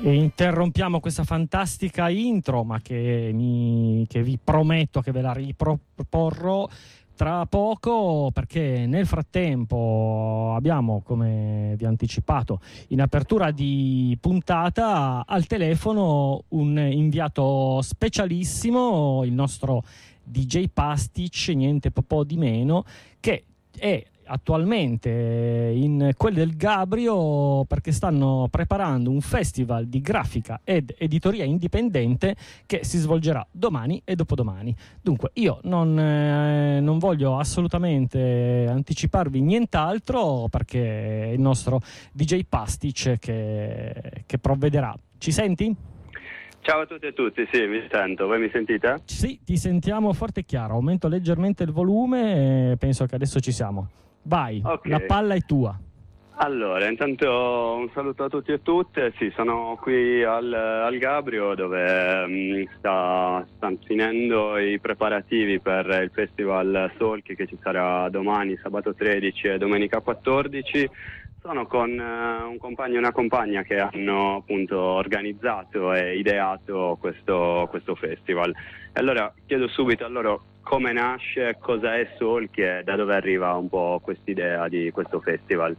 E interrompiamo questa fantastica intro, ma che vi prometto che ve la riproporrò tra poco, perché nel frattempo abbiamo, come vi ho anticipato in apertura di puntata, al telefono un inviato specialissimo, il nostro DJ Pastic, niente po' di meno, che è attualmente in Quelle del Gabrio perché stanno preparando un festival di grafica ed editoria indipendente che si svolgerà domani e dopodomani. Dunque io non voglio assolutamente anticiparvi nient'altro, perché è il nostro DJ Pastic che provvederà. Ci senti? Ciao a tutti e tutti, sì, vi sento. Voi mi sentite? Sì, ti sentiamo forte e chiaro. Aumento leggermente il volume e penso che adesso ci siamo. Vai, okay. La palla è tua. Allora, intanto un saluto a tutti e tutte. Sì, sono qui al Gabrio, dove stanno finendo i preparativi per il festival Solchi che ci sarà domani, sabato 13 e domenica 14. Sono con un compagno e una compagna che hanno appunto organizzato e ideato questo festival. E allora chiedo subito a loro come nasce, cosa è Solchi e da dove arriva un po' quest'idea di questo festival.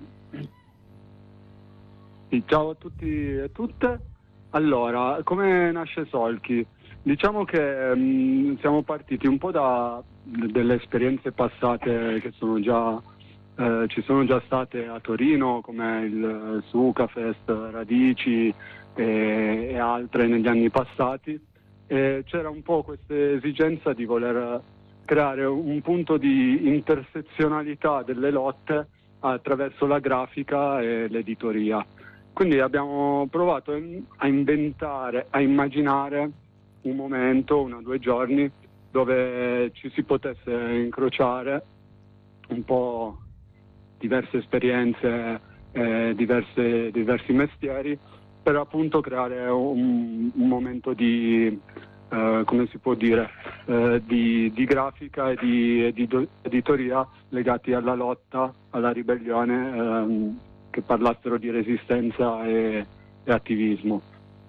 Ciao a tutti e tutte. Allora, come nasce Solchi? Diciamo che siamo partiti un po' da delle esperienze passate che ci sono già state a Torino, come il Sucafest, Radici e altre negli anni passati. E c'era un po' questa esigenza di voler creare un punto di intersezionalità delle lotte attraverso la grafica e l'editoria. Quindi abbiamo provato a inventare, a immaginare un momento, 1 o 2 giorni, dove ci si potesse incrociare un po' diverse esperienze, diversi mestieri, per appunto creare un momento di come si può dire, di grafica e di editoria legati alla lotta, alla ribellione, che parlassero di resistenza e attivismo.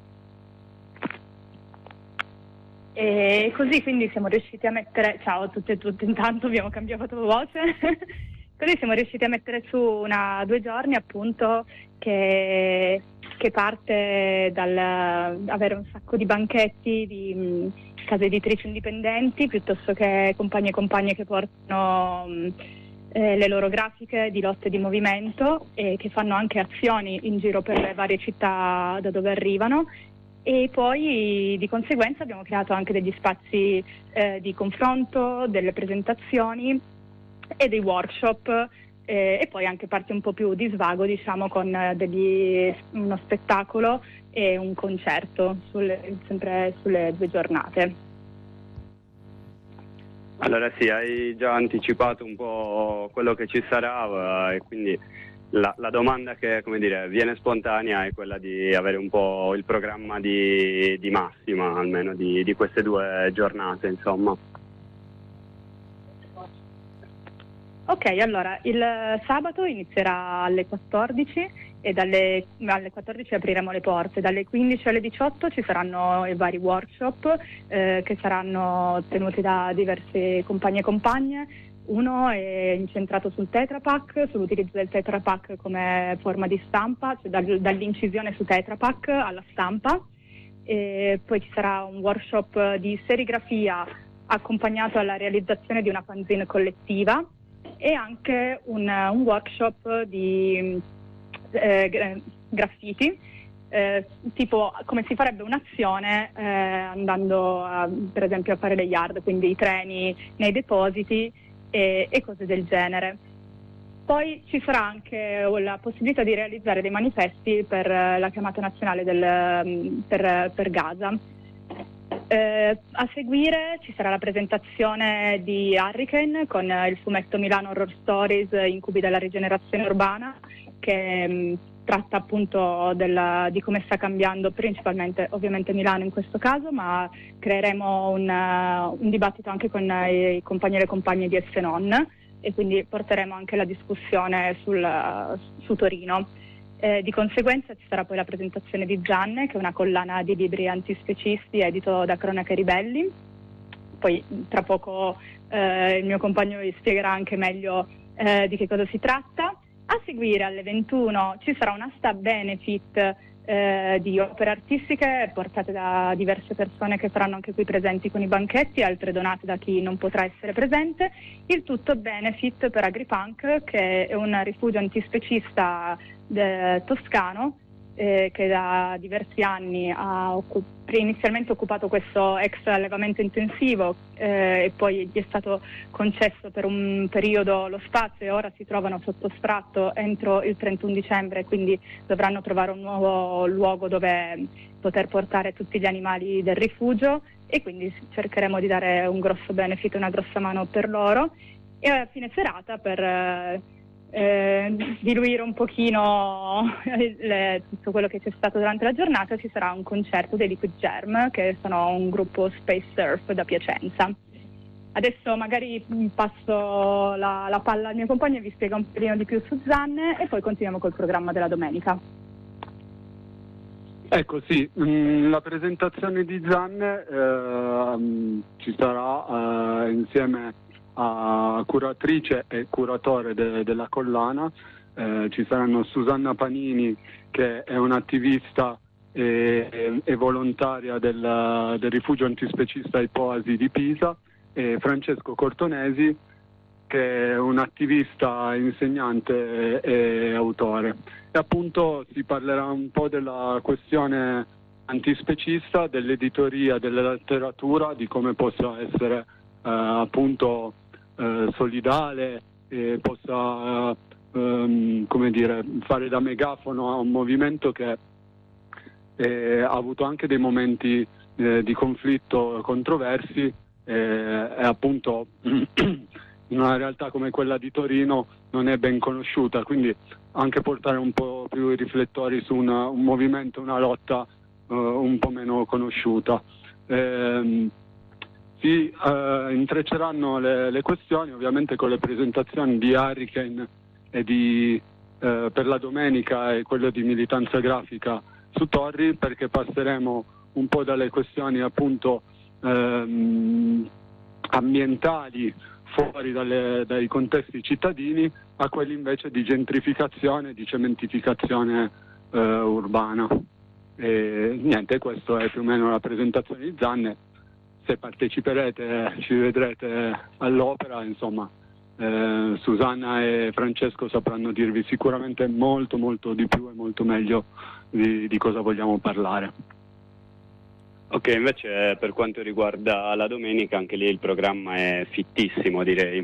E così quindi siamo riusciti a mettere, ciao a tutti e tutti, intanto abbiamo cambiato voce, così siamo riusciti a mettere su 2 giorni appunto che parte dal avere un sacco di banchetti di case editrici indipendenti, piuttosto che compagni e compagne che portano le loro grafiche di lotte di movimento e che fanno anche azioni in giro per le varie città da dove arrivano. E poi di conseguenza abbiamo creato anche degli spazi di confronto, delle presentazioni e dei workshop, e poi anche parti un po' più di svago, diciamo, con uno spettacolo e un concerto sempre sulle 2 giornate. Allora sì, hai già anticipato un po' quello che ci sarà, e quindi la domanda che, come dire, viene spontanea è quella di avere un po' il programma di massima, almeno di queste 2 giornate, insomma. Ok, allora il sabato inizierà alle 14 e alle 14 apriremo le porte. Dalle 15 alle 18 ci saranno i vari workshop che saranno tenuti da diverse compagnie e compagne. Uno è incentrato sul Tetra Pak, sull'utilizzo del Tetra Pak come forma di stampa, cioè dall'incisione su Tetra Pak alla stampa. E poi ci sarà un workshop di serigrafia accompagnato alla realizzazione di una fanzine collettiva e anche un workshop di graffiti, tipo come si farebbe un'azione andando per esempio a fare le yard, quindi i treni nei depositi e cose del genere. Poi ci sarà anche la possibilità di realizzare dei manifesti per la chiamata nazionale per Gaza. A seguire ci sarà la presentazione di Hurricane con il fumetto Milano Horror Stories, Incubi della rigenerazione urbana, che tratta appunto di come sta cambiando principalmente ovviamente Milano in questo caso, ma creeremo un dibattito anche con i compagni e le compagne di Essenon e quindi porteremo anche la discussione su Torino. Di conseguenza ci sarà poi la presentazione di Zanne, che è una collana di libri antispecisti edito da Cronache Ribelli. Poi tra poco il mio compagno vi spiegherà anche meglio di che cosa si tratta. A seguire alle 21 ci sarà una sta benefit di opere artistiche portate da diverse persone che saranno anche qui presenti con i banchetti, altre donate da chi non potrà essere presente. Il tutto benefit per Agripunk, che è un rifugio antispecista toscano che da diversi anni ha inizialmente occupato questo ex allevamento intensivo e poi gli è stato concesso per un periodo lo spazio e ora si trovano sotto sfratto entro il 31 dicembre, quindi dovranno trovare un nuovo luogo dove poter portare tutti gli animali del rifugio, e quindi cercheremo di dare un grosso benefit, una grossa mano per loro. E a fine serata, per diluire un pochino tutto quello che c'è stato durante la giornata, ci sarà un concerto dei Liquid Germ, che sono un gruppo space surf da Piacenza. Adesso magari passo la palla al mio compagno e vi spiega un pelino di più su Zanne, e poi continuiamo col programma della domenica. Ecco, sì, la presentazione di Zanne ci sarà insieme a curatrice e curatore della collana. Ci saranno Susanna Panini, che è un'attivista e volontaria del rifugio antispecista Ipoasi di Pisa, e Francesco Cortonesi, che è un attivista, insegnante e autore. E appunto si parlerà un po' della questione antispecista, dell'editoria, della letteratura, di come possa essere appunto solidale e possa come dire, fare da megafono a un movimento che ha avuto anche dei momenti di conflitto controversi, e appunto in una realtà come quella di Torino non è ben conosciuta, quindi anche portare un po' più i riflettori su un movimento, una lotta un po' meno conosciuta. Si intrecceranno le questioni ovviamente con le presentazioni di Hurricane e per la domenica, e quello di militanza grafica su Torri, perché passeremo un po' dalle questioni appunto ambientali fuori dai contesti cittadini a quelli invece di gentrificazione, di cementificazione urbana. E niente, questo è più o meno la presentazione di Zanne. Se parteciperete ci vedrete all'opera, insomma. Susanna e Francesco sapranno dirvi sicuramente molto molto di più e molto meglio di cosa vogliamo parlare. Ok, invece per quanto riguarda la domenica, anche lì il programma è fittissimo, direi.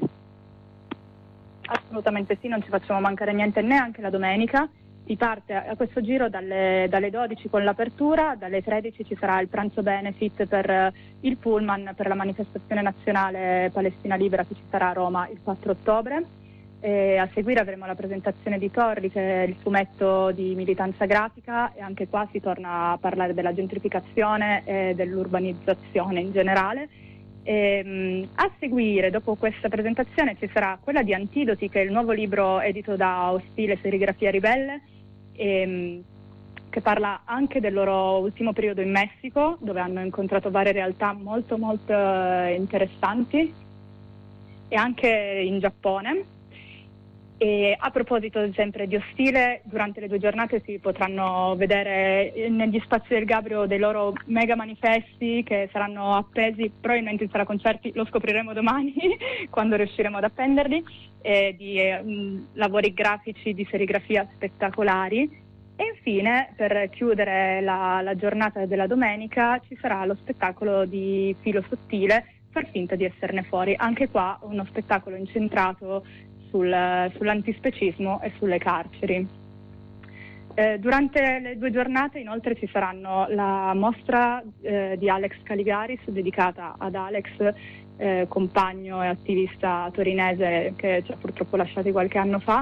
Assolutamente sì, non ci facciamo mancare niente neanche la domenica. Si parte a questo giro dalle 12 con l'apertura, dalle 13 ci sarà il pranzo benefit per il Pullman per la manifestazione nazionale Palestina Libera che ci sarà a Roma il 4 ottobre. E a seguire avremo la presentazione di Torri, che è il fumetto di militanza grafica, e anche qua si torna a parlare della gentrificazione e dell'urbanizzazione in generale. A seguire, dopo questa presentazione, ci sarà quella di Antidoti, che è il nuovo libro edito da Ostile Serigrafia Ribelle, che parla anche del loro ultimo periodo in Messico, dove hanno incontrato varie realtà molto molto interessanti, e anche in Giappone. E a proposito sempre di Ostile, durante le 2 giornate si potranno vedere negli spazi del Gabrio dei loro mega manifesti che saranno appesi, probabilmente in sala concerti, lo scopriremo domani quando riusciremo ad appenderli, di lavori grafici di serigrafia spettacolari. E infine, per chiudere la giornata della domenica, ci sarà lo spettacolo di Filo Sottile, Far finta di esserne fuori. Anche qua uno spettacolo incentrato sull'antispecismo e sulle carceri. Durante le 2 giornate inoltre ci saranno la mostra di Alex Caligaris, dedicata ad Alex, compagno e attivista torinese che ci ha purtroppo lasciati qualche anno fa,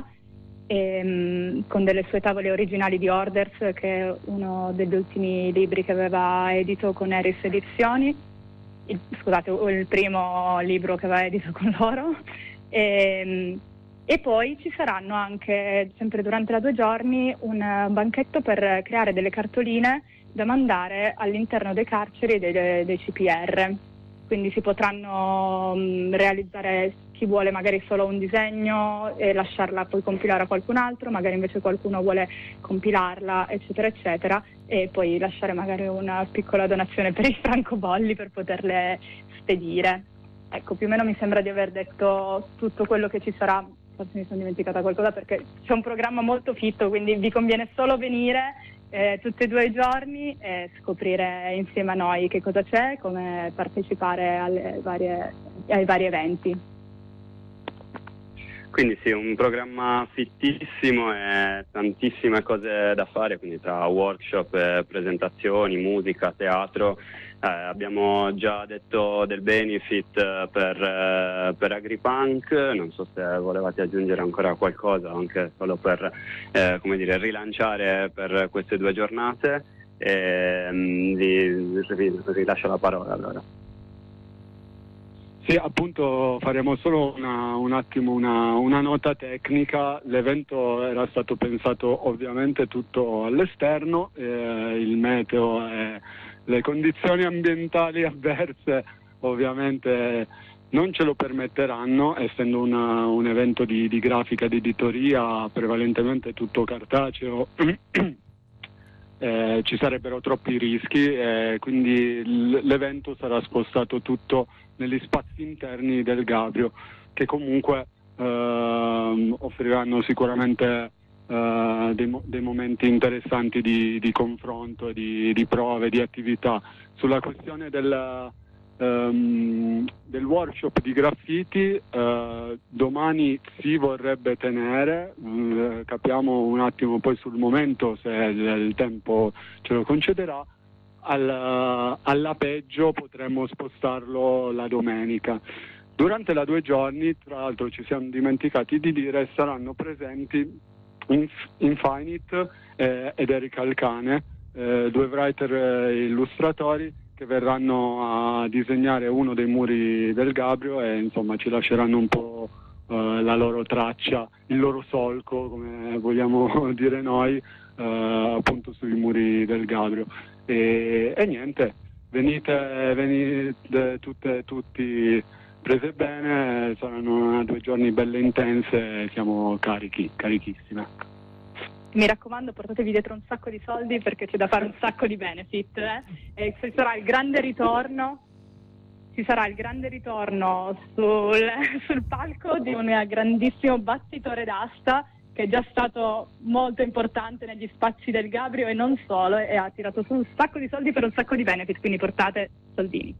con delle sue tavole originali di Orders, che è uno degli ultimi libri che aveva edito con Eris Edizioni, il primo libro che aveva edito con loro. E poi ci saranno anche, sempre durante la 2 giorni, un banchetto per creare delle cartoline da mandare all'interno dei carceri e dei CPR. Quindi si potranno realizzare, chi vuole magari solo un disegno e lasciarla poi compilare a qualcun altro, magari invece qualcuno vuole compilarla, eccetera, eccetera, e poi lasciare magari una piccola donazione per i francobolli per poterle spedire. Ecco, più o meno mi sembra di aver detto tutto quello che ci sarà. Forse mi sono dimenticata qualcosa perché c'è un programma molto fitto, quindi vi conviene solo venire tutti e 2 i giorni e scoprire insieme a noi che cosa c'è, come partecipare ai vari eventi. Quindi sì, un programma fittissimo e tantissime cose da fare, quindi tra workshop, presentazioni, musica, teatro. Abbiamo già detto del benefit per Agripunk, non so se volevate aggiungere ancora qualcosa, anche solo per rilanciare per queste 2 giornate. Vi rilascio la parola allora. Sì, appunto faremo solo un attimo una nota tecnica. L'evento era stato pensato ovviamente tutto all'esterno, il meteo e le condizioni ambientali avverse ovviamente non ce lo permetteranno, essendo un evento di grafica, di editoria, prevalentemente tutto cartaceo. Ci sarebbero troppi rischi, quindi l'evento sarà spostato tutto negli spazi interni del Gabrio, che comunque offriranno sicuramente dei momenti interessanti di confronto, di prove, di attività. Sulla questione del workshop di graffiti, domani si vorrebbe tenere, capiamo un attimo poi sul momento se il tempo ce lo concederà. Alla peggio potremmo spostarlo la domenica. Durante la 2 giorni, tra l'altro ci siamo dimenticati di dire, saranno presenti Infinite ed Eric Alcane, 2 writer illustratori che verranno a disegnare uno dei muri del Gabrio e insomma ci lasceranno un po' la loro traccia, il loro solco, come vogliamo dire noi, appunto sui muri del Gabrio. E niente, venite tutti prese bene, saranno 2 giorni belle intense, siamo carichissime. Mi raccomando, portatevi dietro un sacco di soldi perché c'è da fare un sacco di benefit, e ci sarà il grande ritorno sul palco di un grandissimo battitore d'asta che è già stato molto importante negli spazi del Gabrio e non solo, e ha tirato su un sacco di soldi per un sacco di benefit, quindi portate soldini.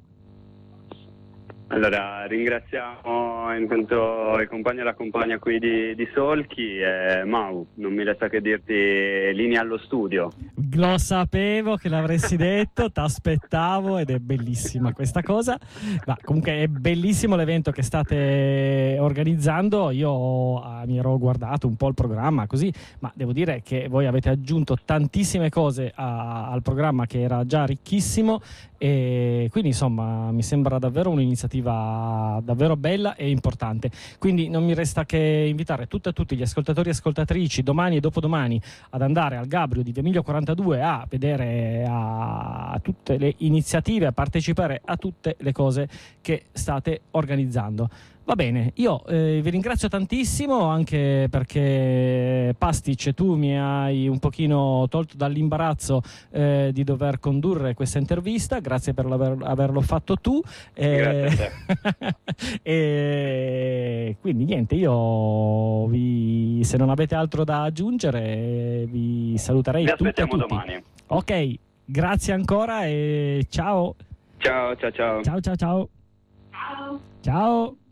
Allora ringraziamo intanto i compagni e la compagna qui di Solchi e Mau, non mi resta che dirti linea allo studio. Lo sapevo che l'avresti detto, t'aspettavo, ed è bellissima questa cosa. Ma comunque è bellissimo l'evento che state organizzando. Io mi ero guardato un po' il programma così, ma devo dire che voi avete aggiunto tantissime cose al programma che era già ricchissimo, e quindi insomma mi sembra davvero un'iniziativa davvero bella e importante. Quindi non mi resta che invitare tutti gli ascoltatori e ascoltatrici domani e dopodomani ad andare al Gabrio di Via Miglio 42 a vedere a tutte le iniziative, a partecipare a tutte le cose che state organizzando. Va bene, io vi ringrazio tantissimo, anche perché Pastic, tu mi hai un pochino tolto dall'imbarazzo di dover condurre questa intervista. Grazie per averlo fatto tu. Grazie a te. E quindi niente, io se non avete altro da aggiungere vi saluterei tutti. Vi aspettiamo domani. Ok, grazie ancora e ciao. Ciao. Ciao. Ciao. Ciao.